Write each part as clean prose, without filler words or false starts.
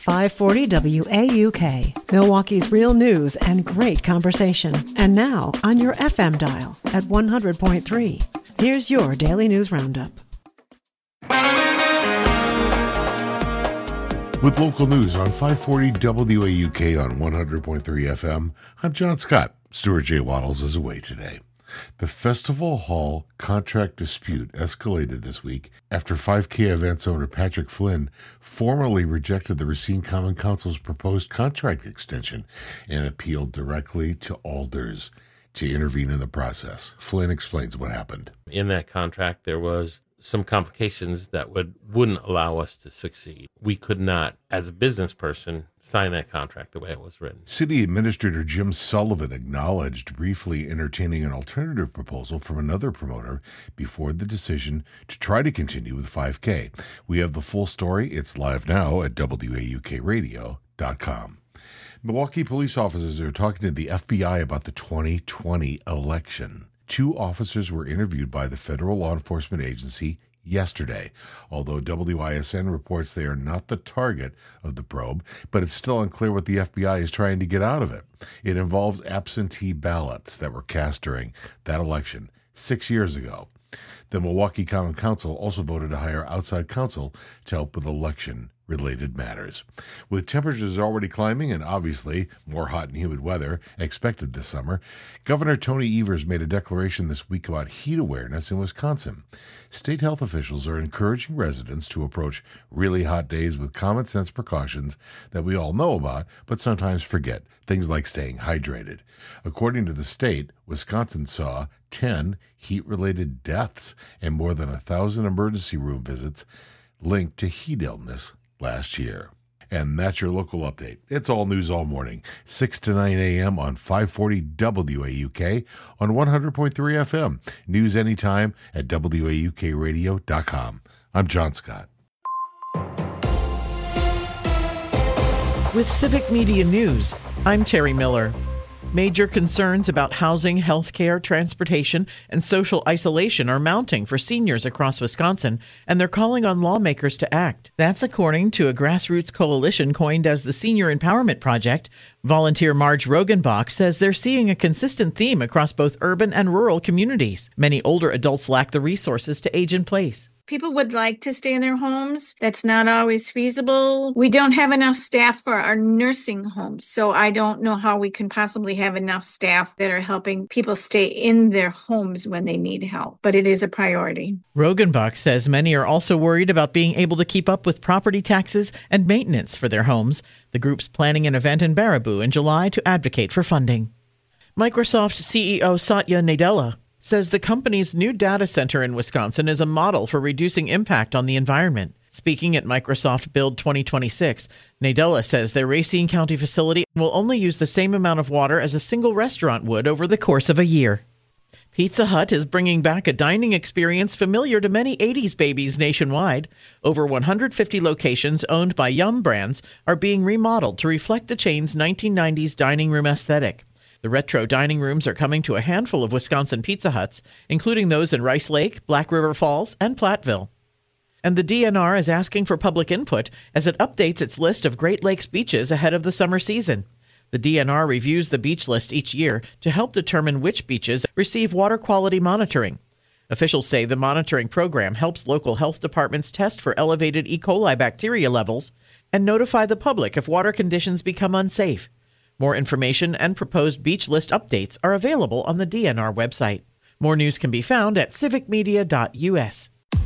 540 WAUK, Milwaukee's real news and great conversation. And now on your FM dial at 100.3. Here's your Daily News Roundup. With local news on 540 WAUK on 100.3 FM, I'm John Scott. Stuart J. Waddles is away today. The Festival Hall contract dispute escalated this week after 5K events owner Patrick Flynn formally rejected the Racine Common Council's proposed contract extension and appealed directly to Alders to intervene in the process. Flynn explains what happened. In that contract, there was some complications that wouldn't allow us to succeed. We could not, as a business person, sign that contract the way it was written. City Administrator Jim Sullivan acknowledged briefly entertaining an alternative proposal from another promoter before the decision to try to continue with 5K. We have the full story. It's live now at WAUKradio.com. Milwaukee police officers are talking to the FBI about the 2020 election. 2 officers were interviewed by the federal law enforcement agency yesterday, although WISN reports they are not the target of the probe, but it's still unclear what the FBI is trying to get out of it. It involves absentee ballots that were cast during that election 6 years ago. The Milwaukee Common Council also voted to hire outside counsel to help with election-related matters. With temperatures already climbing and obviously more hot and humid weather expected this summer, Governor Tony Evers made a declaration this week about heat awareness in Wisconsin. State health officials are encouraging residents to approach really hot days with common-sense precautions that we all know about but sometimes forget, things like staying hydrated. According to the state, Wisconsin saw 10 heat-related deaths and more than 1,000 emergency room visits linked to heat illness last year. And that's your local update. It's all news all morning, 6 to 9 a.m. on 540 WAUK on 100.3 FM. News anytime at WAUKradio.com. I'm John Scott. With Civic Media News, I'm Terry Miller. Major concerns about housing, healthcare, transportation, and social isolation are mounting for seniors across Wisconsin, and they're calling on lawmakers to act. That's according to a grassroots coalition coined as the Senior Empowerment Project. Volunteer Marge Rogenbach says they're seeing a consistent theme across both urban and rural communities. Many older adults lack the resources to age in place. People would like to stay in their homes. That's not always feasible. We don't have enough staff for our nursing homes, so I don't know how we can possibly have enough staff that are helping people stay in their homes when they need help. But it is a priority. Rogenbach says many are also worried about being able to keep up with property taxes and maintenance for their homes. The group's planning an event in Baraboo in July to advocate for funding. Microsoft CEO Satya Nadella says the company's new data center in Wisconsin is a model for reducing impact on the environment. Speaking at Microsoft Build 2026, Nadella says their Racine County facility will only use the same amount of water as a single restaurant would over the course of a year. Pizza Hut is bringing back a dining experience familiar to many 80s babies nationwide. Over 150 locations owned by Yum Brands are being remodeled to reflect the chain's 1990s dining room aesthetic. The retro dining rooms are coming to a handful of Wisconsin Pizza Huts, including those in Rice Lake, Black River Falls, and Platteville. And the DNR is asking for public input as it updates its list of Great Lakes beaches ahead of the summer season. The DNR reviews the beach list each year to help determine which beaches receive water quality monitoring. Officials say the monitoring program helps local health departments test for elevated E. coli bacteria levels and notify the public if water conditions become unsafe. More information and proposed beach list updates are available on the DNR website. More news can be found at civicmedia.us.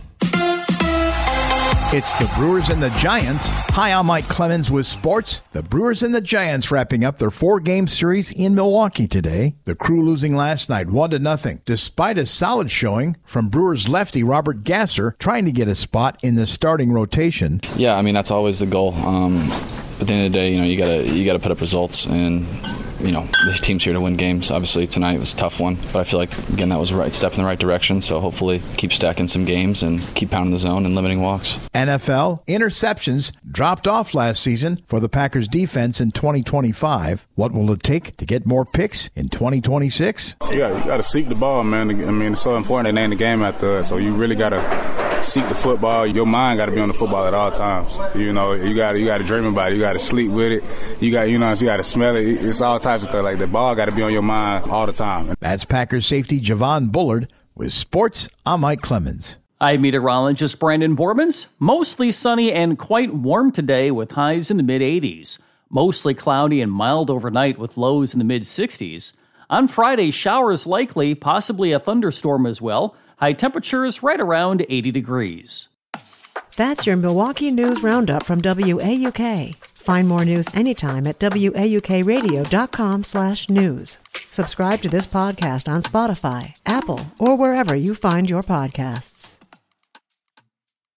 It's the Brewers and the Giants. Hi, I'm Mike Clemens with sports. The Brewers and the Giants wrapping up their 4-game series in Milwaukee today. The Crew losing last night 1-0, despite a solid showing from Brewers lefty Robert Gasser trying to get a spot in the starting rotation. Yeah, I mean, that's always the goal. At the end of the day, you gotta put up results, and the team's here to win games. Obviously tonight was a tough one, but I feel like again that was a right step in the right direction. So hopefully keep stacking some games and keep pounding the zone and limiting walks. NFL interceptions dropped off last season for the Packers defense in 2025. What will it take to get more picks in 2026? You got to seek the ball, man. I mean, it's so important to name the game after us. So you really got to seek the football. Your mind got to be on the football at all times. You know, you got to dream about it. You got to sleep with it. You got to smell it. It's all types of stuff. Like the ball got to be on your mind all the time. That's Packers safety Javon Bullard with sports. I'm Mike Clemens. I'm meteorologist Brandon Bormans. Mostly sunny and quite warm today with highs in the mid-80s. Mostly cloudy and mild overnight with lows in the mid-60s. On Friday, showers likely, possibly a thunderstorm as well. High temperatures right around 80 degrees. That's your Milwaukee News Roundup from WAUK. Find more news anytime at WAUKradio.com/news. Subscribe to this podcast on Spotify, Apple, or wherever you find your podcasts.